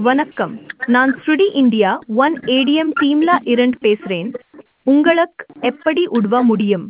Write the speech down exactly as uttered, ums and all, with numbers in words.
வணக்கம். நான் ஸ்ருடி India one ATM டீம்ல இருந்து பேசுறேன். உங்களுக்கு எப்படி உதவ முடியும்?